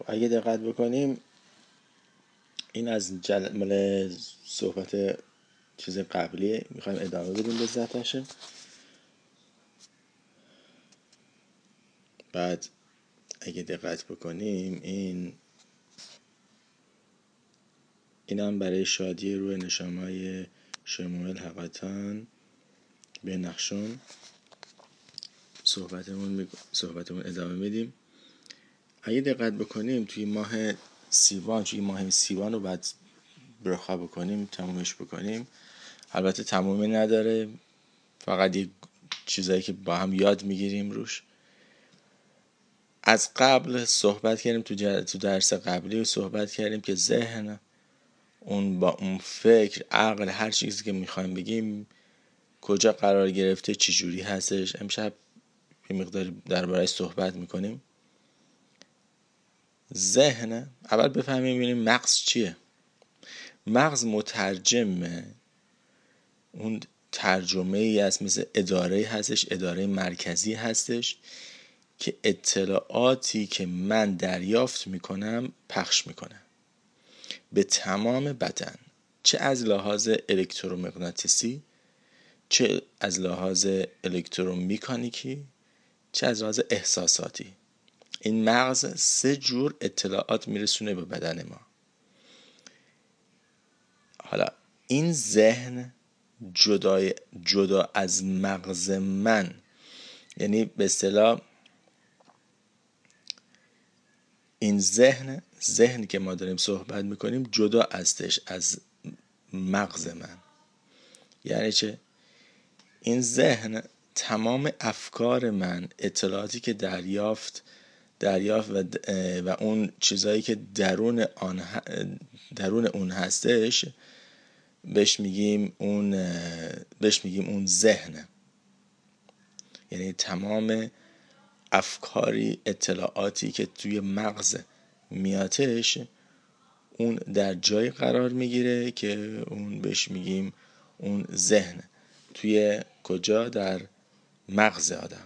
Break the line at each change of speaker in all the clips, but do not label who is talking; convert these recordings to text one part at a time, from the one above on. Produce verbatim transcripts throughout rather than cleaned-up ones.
اگه دقت بکنیم این از جل... مال صحبت چیز قبلیه، میخوایم ادامه بدیم به ذاتشه. بعد اگه دقت بکنیم این اینم برای شادی روی نشامای شموئل حقاتان به نقشون صحبتمون صحبتمون ادامه میدیم. اگه دقت بکنیم توی ماه سیوان، توی ماه سیوان رو بعد برخا بکنیم، تمومش بکنیم. البته تمومی نداره، فقط یه چیزایی که با هم یاد میگیریم روش. از قبل صحبت کردیم تو, جر... تو درس قبلی صحبت کردیم که ذهن اون با اون فکر، عقل، هر چیزی که میخوایم بگیم کجا قرار گرفته، چی جوری هستش. امشب یه مقدار درباره‌اش صحبت میکنیم. ذهن، اول بفهمیم ببینیم مغز چیه. مغز مترجمه، اون ترجمه ای است، مثل اداره هستش، اداره مرکزی هستش که اطلاعاتی که من دریافت میکنم پخش میکنه به تمام بدن، چه از لحاظ الکترومغناطیسی، چه از لحاظ الکترومکانیکی، چه از لحاظ احساساتی. این مغز سه جور اطلاعات میرسونه به بدن ما. حالا این ذهن جدا جدا از مغز من، یعنی به اصطلاح این ذهن ذهنی که ما داریم صحبت میکنیم جدا هستش از مغز من. یعنی چه؟ این ذهن تمام افکار من، اطلاعاتی که دریافت دریافت و, و اون چیزایی که درون آن درون اون هستش بهش میگیم اون بهش میگیم اون ذهن. یعنی تمام افکاری، اطلاعاتی که توی مغز میاتش، اون در جای قرار میگیره که اون بهش میگیم اون ذهن. توی کجا؟ در مغز آدم.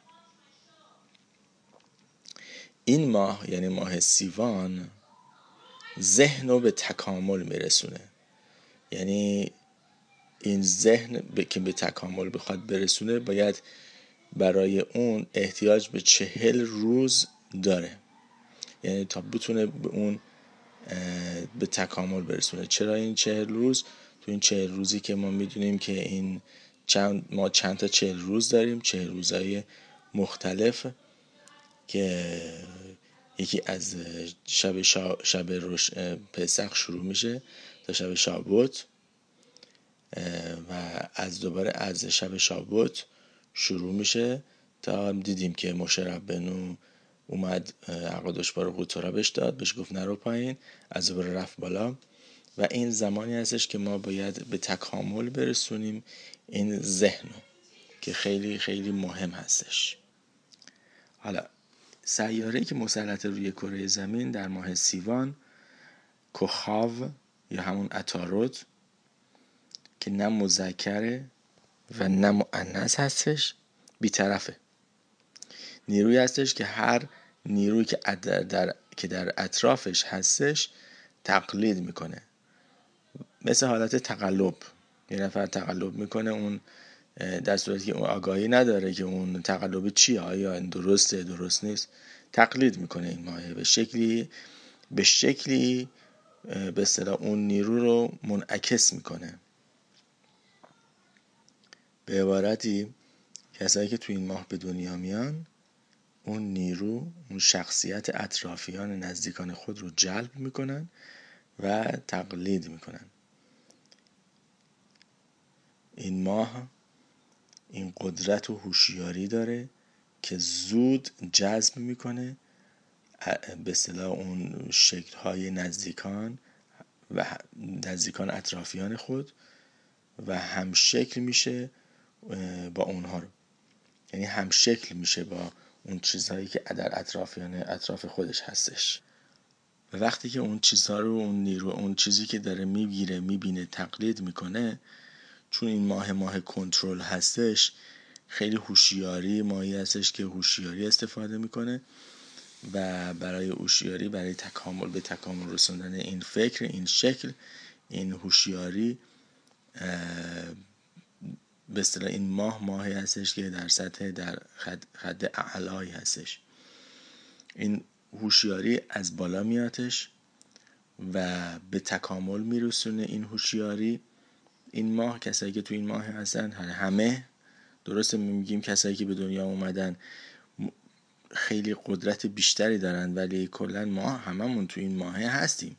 این ماه یعنی ماه سیوان ذهن رو به تکامل میرسونه. یعنی این ذهن که به تکامل بخواد برسونه باید برای اون احتیاج به چهل روز داره، یعنی تا بتونه به اون به تکامل برسونه. چرا این چهل روز؟ تو این چهل روزی که ما میدونیم که این چند ما چند تا چهل روز داریم، چهل روزهای مختلف که یکی از شب شا... شب روش پسخ شروع میشه تا شب شابوت و از دوباره از شب شابوت شروع میشه تا دیدیم که موشه ربنو اومد عقدش بارو قوتورا بهش داد، بهش گفت نرو پایین، از دوباره رفت بالا. و این زمانی هستش که ما باید به تکامل برسونیم این ذهنو که خیلی خیلی مهم هستش. حالا سیاره‌ای که مسلط روی کره زمین در ماه سیوان کوخاو یا همون عطارد که نه مذکره و نه مؤنث هستش، بی‌طرفه. نیروی هستش که هر نیرویی که در, در که در اطرافش هستش تقلید میکنه، مثل حالت تقلب. یه نفر تقلب میکنه، اون در صورتی که اون آگاهی نداره که اون تقلب چیه، آیا این درسته درست نیست، تقلید میکنه این مایه به شکلی به شکلی به اصطلاح اون نیرو رو منعکس میکنه. به عبارتی کسایی که تو این ماه به دنیا میان اون نیرو، اون شخصیت اطرافیان نزدیکان خود رو جلب میکنن و تقلید میکنن. این ماه این قدرت و هوشیاری داره که زود جذب میکنه به اصطلاح اون شکل‌های نزدیکان و نزدیکان اطرافیان خود و هم شکل میشه با اونها رو، یعنی هم شکل میشه با اون چیزهایی که در اطرافیان اطراف خودش هستش. و وقتی که اون چیزها رو، اون نیرو، اون چیزی که داره میگیره میبینه تقلید میکنه، چون این ماه ماه کنترل هستش، خیلی هوشیاری ماهی هستش که هوشیاری استفاده میکنه و برای هوشیاری، برای تکامل، به تکامل رسوندن این فکر، این شکل، این هوشیاری، به اصطلاح این ماه ماهی هستش که در سطح در خد, خد اعلایی هستش. این هوشیاری از بالا میاتش و به تکامل میرسونه این هوشیاری. این ماه، کسایی که تو این ماه هستن همه، درسته میگیم کسایی که به دنیا اومدن خیلی قدرت بیشتری دارن، ولی کلا ما هممون تو این ماه هستیم.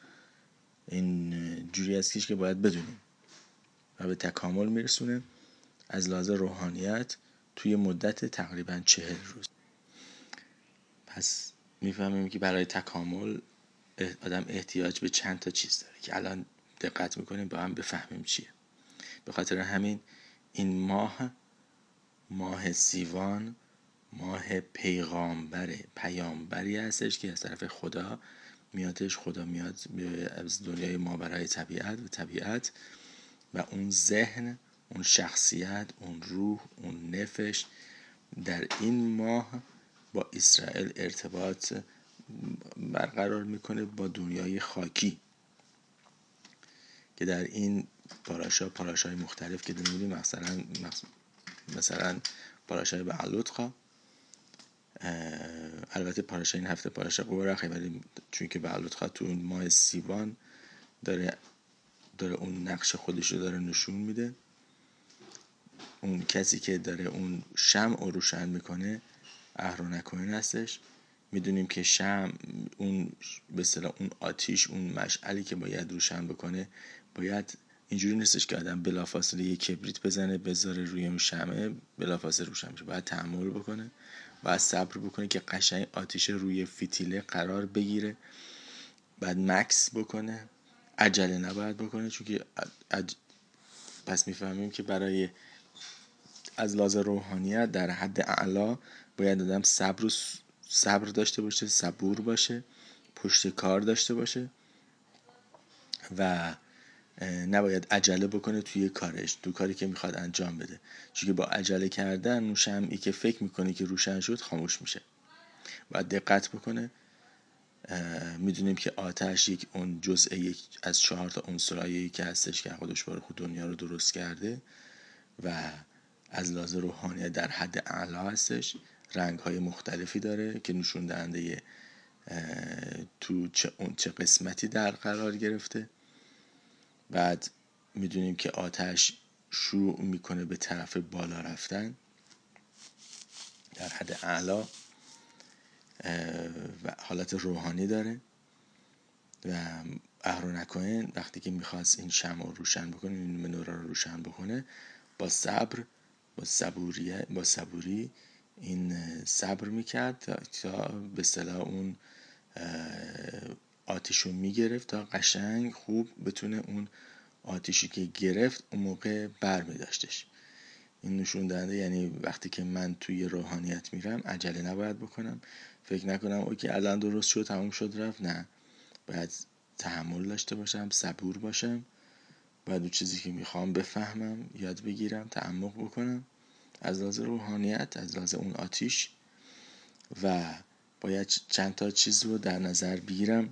این جوری هستش که باید بدونیم و به تکامل میرسونه از لحاظ روحانیت توی مدت تقریبا چهل روز. پس میفهمیم که برای تکامل آدم احتیاج به چند تا چیز داره که الان دقت میکنیم با هم بفهمیم چیه. به خاطر همین این ماه ماه سیوان ماه پیغامبره، پیامبری هستش که از طرف خدا میادش. خدا میاد از دنیای ماورای طبیعت و طبیعت و اون ذهن، اون شخصیت، اون روح، اون نفش در این ماه با اسرائیل ارتباط برقرار میکنه با دنیای خاکی که در این پاراشا پاراشای مختلف که دونیم، مثلا مثلا پاراشای بعلوتخا، البته پاراشای این هفته پاراشا قورخه، ولی چون که بعلوتخا تو اون ماه سیوان داره داره اون نقش خودش رو داره نشون میده. اون کسی که داره اون شمع رو روشن میکنه اهرون کوهن هستش. میدونیم که شمع اون به اصطلاح اون آتیش، اون مشعلی که باید روشن بکنه، باید اینجوری نیستش که آدم بلافاصله یک کبریت بزنه بذاره روی اون شمع بلافاصله روشن میشه. باید تحمل بکنه، باید صبر بکنه که قشنگ آتیش روی فتیله قرار بگیره، بعد مکس بکنه، عجله نباید بکنه. چون که عج... پس میفهمیم که برای از لحاظ روحانیت در حد اعلا باید آدم صبر و صبر داشته باشه، صبور باشه، پشت کار داشته باشه و نباید عجله بکنه توی کارش، تو کاری که میخواد انجام بده. چون که با عجله کردن اون شمعی که فکر میکنه که روشن شد خاموش میشه. باید دقت بکنه. میدونیم که آتش یک اون جزء یک از چهار تا عنصرایی که هستش که خودش باره خود دنیا رو درست کرده و از لحاظ روحانیت در حد اعلا هستش. رنگ‌های مختلفی داره که نشون دهنده تو چه اون چه قسمتی در قرار گرفته. بعد میدونیم که آتش شروع میکنه به طرف بالا رفتن در حد اعلا و حالت روحانی داره. و اهرون کوهن وقتی که میخواست این شمع رو روشن بکنه، این منوره رو روشن بکنه، با صبر، با صبوریه، با صبوری این صبر میکرد تا, تا به اصطلاح اون آتیشو میگرفت تا قشنگ خوب بتونه اون آتیشی که گرفت اون موقع بر میداشتش. این نشون دهنده یعنی وقتی که من توی روحانیت میرم عجله نباید بکنم، فکر نکنم اوکی الان درست شد تموم شد رفت. نه، باید تحمل داشته باشم، صبور باشم، باید اون چیزی که میخوام بفهمم، یاد بگیرم، تعمق بکنم از لحاظ روحانیت، از لحاظ اون آتیش. و باید چند تا چیز رو در نظر بگیرم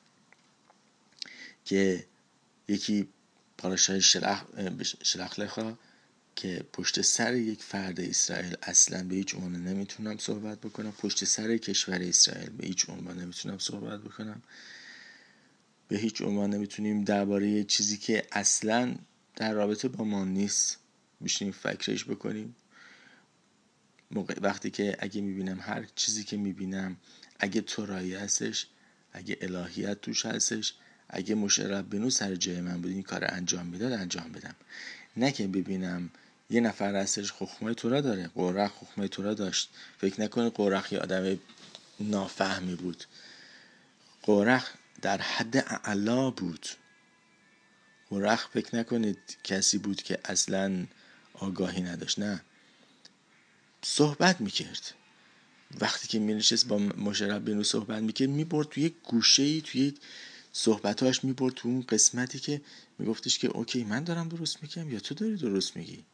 که یکی پاراشای شلخ شلخلخا که پشت سر یک فرد اسرائیل اصلا به هیچ عنوان نمیتونم صحبت بکنم، پشت سر کشور اسرائیل به هیچ عنوان نمیتونم صحبت بکنم، به هیچ عنوان نمیتونیم درباره چیزی که اصلا در رابطه با ما نیست بشینیم فکرش بکنیم. موقع وقتی که اگه میبینم هر چیزی که میبینم اگه تورایی هستش، اگه الهیت توش هستش، اگه مشه ربنو سر جای من بود این کار انجام میداد انجام بدم. نه که ببینم یه نفر هستش خخمه تورا داره، قورخ خخمه تورا داشت، فکر نکنه قورخ یه آدم نافهمی بود. قورخ در حد اعلا بود. قورخ فکر نکنید کسی بود که اصلا آگاهی نداشت. نه، صحبت میکرد. وقتی که مینشست با موشه ربینو صحبت میکرد میبرد توی یک گوشه‌ای، توی صحبتاش میبرد تو اون قسمتی که میگفتش که اوکی من دارم درست میگم یا تو داری درست میگی.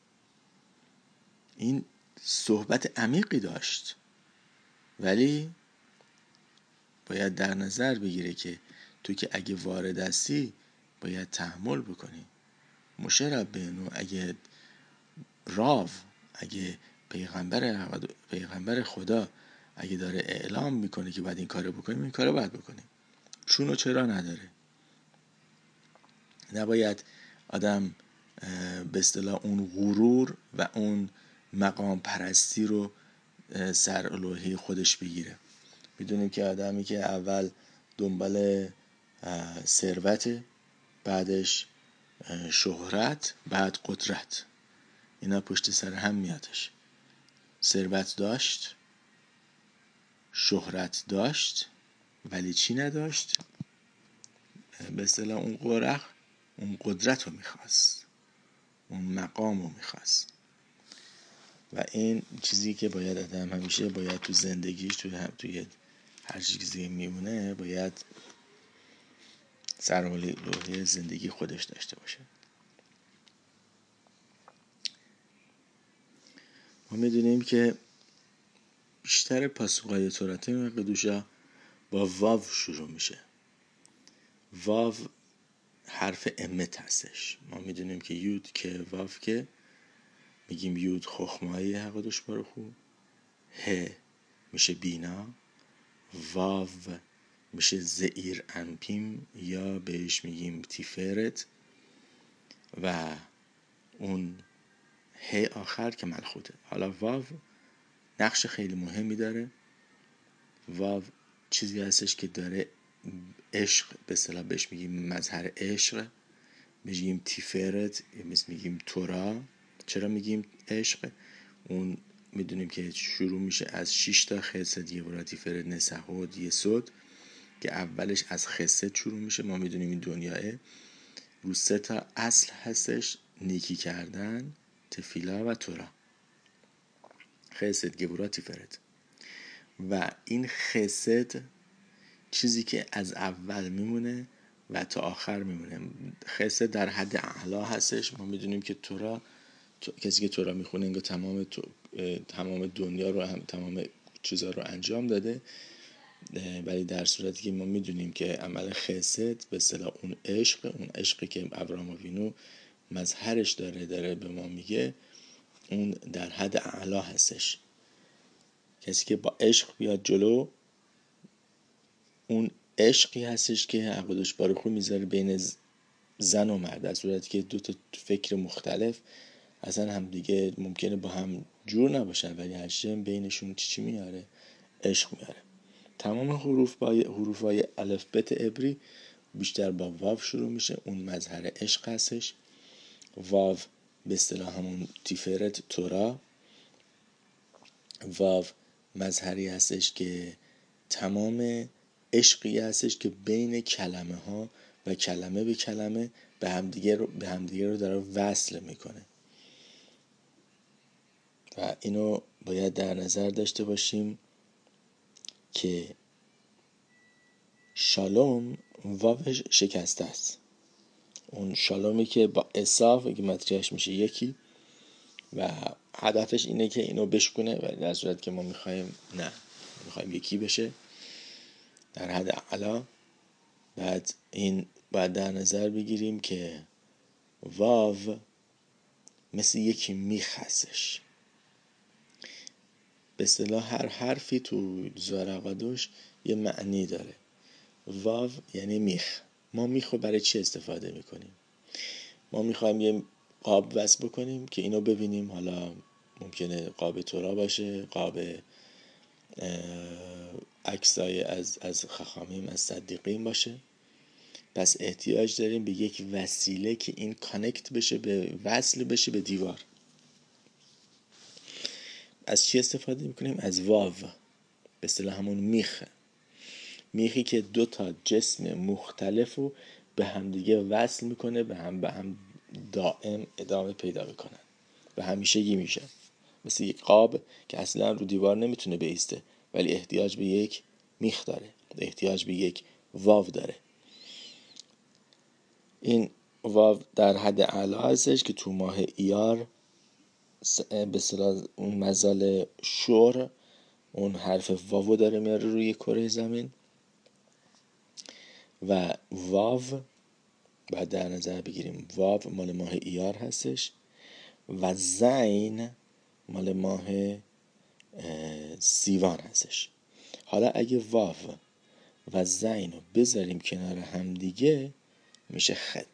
این صحبت عمیقی داشت ولی باید در نظر بگیره که تو که اگه وارد هستی باید تحمل بکنی. موشه ربینو اگه راو، اگه پیغمبر پیغمبر خدا اگه داره اعلام میکنه که باید این کارو بکنیم، این کارو باید بکنیم. چون و چرا نداره. نباید آدم به اصطلاح اون غرور و اون مقام پرستی رو سر الوهه خودش بگیره. میدونیم که آدمی که اول دنبال ثروت، بعدش شهرت، بعد قدرت، اینا پشت سر هم میادش. ثروت داشت، شهرت داشت، ولی چی نداشت؟ به اصطلاح اون قرخ اون قدرت رو میخواست، اون مقام رو میخواست. و این چیزی که باید آدم همیشه باید تو زندگیش، توی هم توی هر چیزی میمونه، باید سرمایه زندگی خودش داشته باشه. ما میدونیم که بیشتر پاسخهای تورات قدوشا با واو شروع میشه. واو حرف امت هستش. ما میدونیم که یود که واو که میگیم یود خخمای حقدوش بارخو، ه میشه بینا، واو میشه زئیر انپیم یا بهش میگیم تیفرت و اون ه آخر که ملخوته. حالا واو نقش خیلی مهمی داره. واو چیزی هستش که داره عشق، به اصطلاح بهش میگیم مظهر عشق، میگیم تیفرت، میگیم تورا. چرا میگیم عشق؟ اون میدونیم که شروع میشه از شش تا خصد یه تیفرت نسهود یسود که اولش از خصد شروع میشه. ما میدونیم این دنیاه رو سه تا اصل هستش: نیکی کردن، تفیلا و تورا. خصد گبورا تیفرت. و این خصد چیزی که از اول میمونه و تا آخر میمونه. خصد در حد اعلا هستش. ما میدونیم که تورا، کسی که تورا میخونه انگار تمام تمام دنیا رو هم تمام چیزا رو انجام داده، ولی در صورتی که ما میدونیم که عمل خصد به اصطلاح اون عشق، اون عشقی که ابراهام وینو مظهرش داره داره به ما میگه، اون در حد اعلا هستش. کسی که با عشق بیاد جلو، اون عشقی هستش که حقودش بارخو میذاره بین زن و مرد، در صورتی که دو تا فکر مختلف اصلا هم دیگه ممکنه با هم جور نباشن، ولی هرچند بینشون چی چی میاره؟ عشق میاره. تمام حروف با حروفای الفبت عبری بیشتر با واو شروع میشه. اون مظهر عشق هستش. واو به اصطلاح همون تیفرت تورا. واو مظهری هستش که تمام عشقی هستش که بین کلمه ها و کلمه به کلمه به همدیگه رو به همدیگه رو داره وصل میکنه. و اینو باید در نظر داشته باشیم که شالوم واوش شکسته است. اون شالومی که با اصاف که متریش میشه یکی و هدفش اینه که اینو بشکنه، و در صورت که ما میخوایم نه، میخوایم یکی بشه در حد اعلا. بعد این باید در نظر بگیریم که واو مثل یکی میخ هستش. به اصطلاح هر حرفی تو زارقادوش یه معنی داره. واو یعنی میخ. ما میخو برای چی استفاده میکنیم؟ ما میخوایم یه قاب وصل بکنیم که اینو ببینیم. حالا ممکنه قاب تورا باشه، قاب عکسای از از خخامیم، از صدیقین باشه. پس احتیاج داریم به یک وسیله که این کانکت بشه، به وصل بشه به دیوار. از چی استفاده میکنیم؟ از واو، به اصطلاح همون میخ. میخی که دو تا جسم مختلف رو به هم دیگه وصل میکنه، به هم به هم دائم ادامه پیدا میکنن و همیشگی میشه. مثل یک قاب که اصلا رو دیوار نمیتونه بایسته، ولی احتیاج به یک میخ داره، احتیاج به یک واو داره. این واو در حد اعلا هستش که تو ماه ایار به اصطلاح اون مزال شور اون حرف واو داره میاره روی کره زمین و واو باید در نظر بگیریم، واو مال ماه ایار هستش و زین مال ماه سیوان هستش. حالا اگه واو و زین رو بذاریم کنار هم دیگه میشه خط.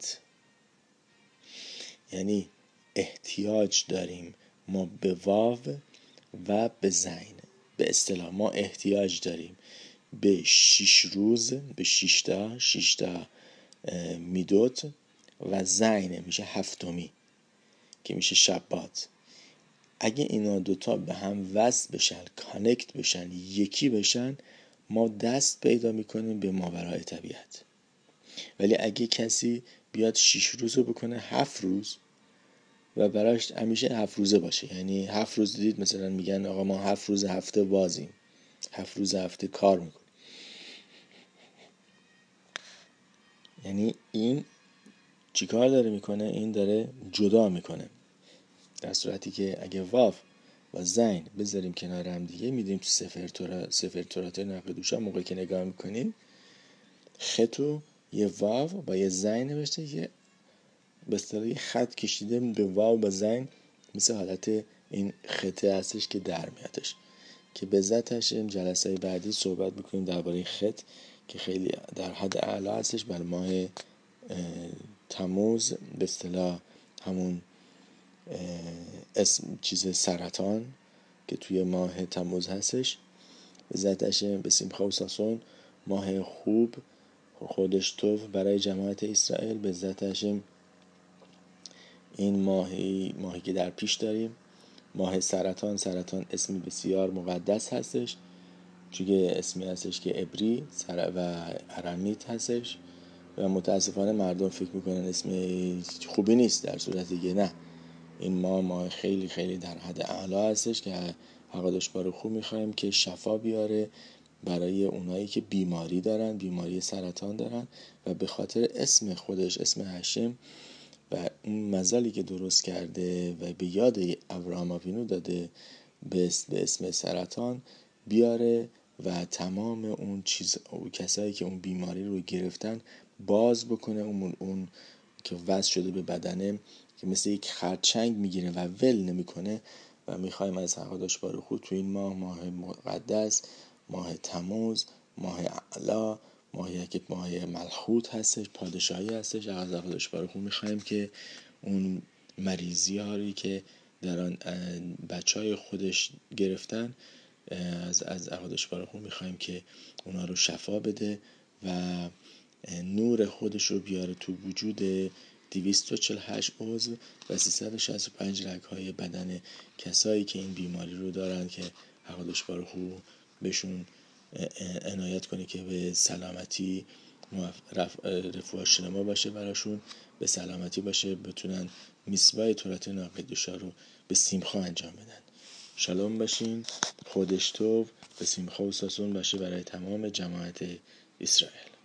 یعنی احتیاج داریم ما به واو و به زین. به اصطلاح ما احتیاج داریم به شش روز، به ششتا ششتا میدوت و زین میشه هفتمی که میشه شبات. اگه اینا دوتا به هم وصل بشن، کانکت بشن، یکی بشن، ما دست پیدا میکنیم به ماورای طبیعت. ولی اگه کسی بیاد شش روز رو بکنه هفت روز و براش همیشه هفت روزه باشه، یعنی هفت روز دید مثلا میگن آقا ما هفت روز هفته بازیم، هفت روز هفته کار میکنیم، یعنی این چیکار داره میکنه؟ این داره جدا میکنه. در صورتی که اگه واو و زین بذاریم کنار هم دیگه، میدیم تو سفر تورات، سفر تورات نقل دوشا موقعی که نگاه میکنیم خطو یه واو با یه زین نوشته، یه به اصطلاح خط کشیده به واو با زین، مثل حالت این خطه هستش که در میادش، که به ذاتش جلسه بعدی صحبت میکنیم درباره خط که خیلی در حد اعلی هستش بر ماه تموز، به اصطلاح همون اسم چیز سرطان که توی ماه تموز هستش. به ذاتش به سیمخا و ساسون ماه خوب خودش توف برای جماعت اسرائیل. به ذاتش این ماهی ماهی که در پیش داریم ماه سرطان. سرطان اسمی بسیار مقدس هستش، چون اسمی هستش که عبری و ارمیت هستش و متاسفانه مردم فکر میکنن اسم خوبی نیست، در صورتی که نه، این ماه ماه خیلی خیلی در حد اعلی هستش که حقادش بارو خوب میخوایم که شفا بیاره برای اونایی که بیماری دارن، بیماری سرطان دارن، و به خاطر اسم خودش، اسم هشم و اون مزالی که درست کرده و به یاد ابراهام آوینو داده به اسم سرطان بیاره و تمام اون چیز اون کسایی که اون بیماری رو گرفتن باز بکنه، اون اون که وصل شده به بدنه که مثل یک خرچنگ میگیره و ول نمیکنه. و میخوایم از حقادش بارو خود تو این ماه، ماه مقدس، ماه تموز، ماه اعلا، ماهی که ماه ملخوت هستش، پادشاهی هستش، از حقادش بارو خود میخوایم که اون مریضی هایی که در آن بچه های خودش گرفتن از از حقادش بارو خود میخوایم که اونا رو شفا بده و نور خودش رو بیاره تو وجود دویست و چهل و هشت عضو و سیصد و شصت و پنج رگ‌های بدن کسایی که این بیماری رو دارن، که حقادش بارو خود بهشون عنایت کنه که به سلامتی رفاه شنما باشه براشون، به سلامتی باشه، بتونن میسوای تورات ناقدوشا رو به سیمخا انجام بدن. شالوم باشین، خودش تو به سیمخا و ساسون باشه برای تمام جماعت اسرائیل.